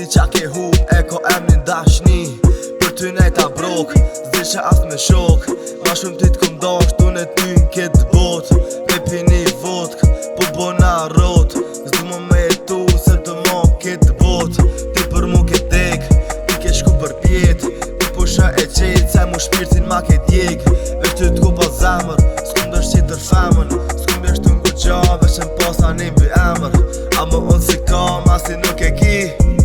ti qa ke hu e ko emnin dashni Për ty nejta brok, zdi as me shok Ma shumë ti t'kom dasht, unë e ty n'ket bot Me pini vodk, po bona rot Zdu më me jetu, se të mo ket bot Ti për mu ke dek, ti ke shku për pjet Ti pusha e qejt, se mu shpirtin ma ke djek Vesh ty t'ku pa zemër, s'kum dësht qitër femën S'kum dësht të ngu qa, vesh në posa një mbi emër A më unë si kam, asi nuk e ki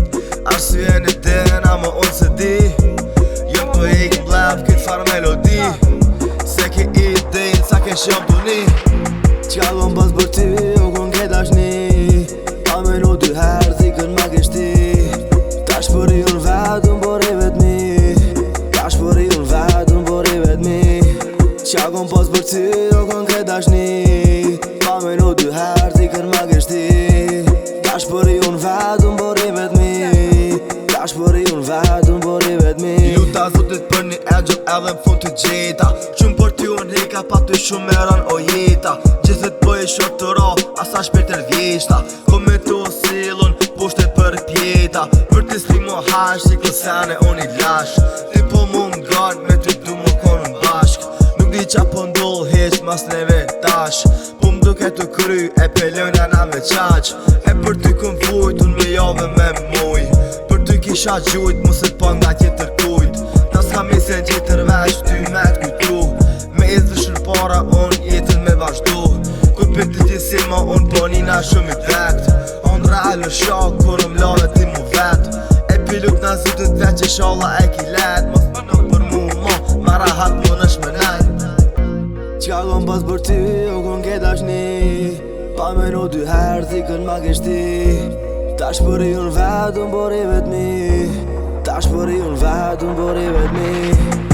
Arsye një den, a më unë se di Jëm po ik m'blep këtë farë melodi Se ki i din, sa ke shjom të ni Qka kom pas për ty, o kon ke dashni A me në dy herë, zikën ma kishti Tash për i unë vetëm, por i vetëmi Tash për i unë vetëm, por i vetëmi Qka kom pas për ty, o kon ke dashni A me në dy herë, zikën ma kishti Tash për i unë vetëm, por i vetëmi Tash për i unë vetëm, por i vetëmi Luta zotit për një engjëll edhe më fund të gjeta Shumë për ty unë heka pa ty shumë e rën o jeta Gjithët për i shok të ra, asa shpirë të rvjeshta Ko me të osilun, poshte për pjeta Për ti s'li më hash, si kësene unë i lash Ti po mu m'garn, me ty du më konë në bashk Nuk di qa po ndoll heq mas neve tash Po m'duke të kry, e pelonja na me qaq E për ty këm vujt, unë me jave me muj Për ty kisha gjujt, mu se po nga tjetër kujt Ta s'ka misen tjetër vesh, ty me t'kujtu Me izë shër para, unë jetën me vazhdu Kur për ty ti si ma unë po njina shumë i drekt Unë rallë shak, kur lave ti mu vet E piluk na zutët veq e shalla e ki let Mos më nuk për mu ma rahat më nësh me nejt Qka kom pas për ty, o kon ke dashni Pa me në dy herë, zikën ma kishti Tash për i unë vetëm, por i vetëmi Tash për i unë vetëm, por i vetëmi